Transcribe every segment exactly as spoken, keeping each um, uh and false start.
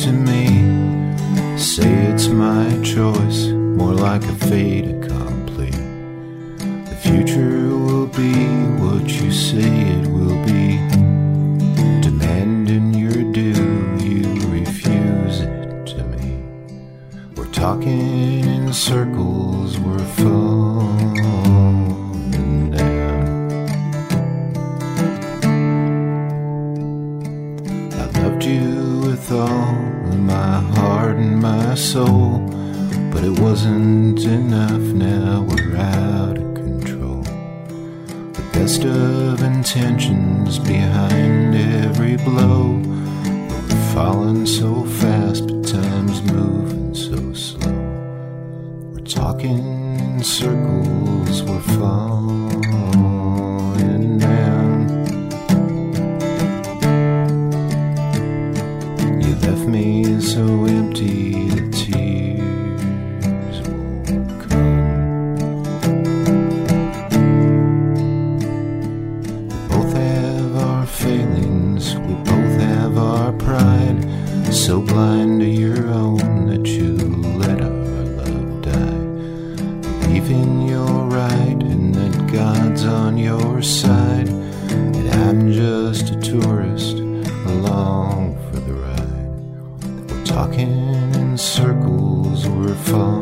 to me. Say it's my choice, more like a fait accompli. The future will be what you say it will be. Demanding your due, you refuse it to me. We're talking in circles, we're falling down. I loved you with all my heart and my soul, but it wasn't enough, now we're out of control. The best of intentions behind every blow, but we're falling so fast, but time's moving so slow. We're talking in circles, we're falling down. You left me so empty, the tears won't come. We both have our failings, we both have our pride. So blind to your own that you let our love die. Believing you're right and that God's on your side, and I'm just a tourist along for the ride. Talking in circles, we're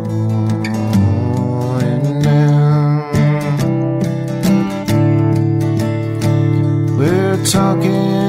falling down. We're talking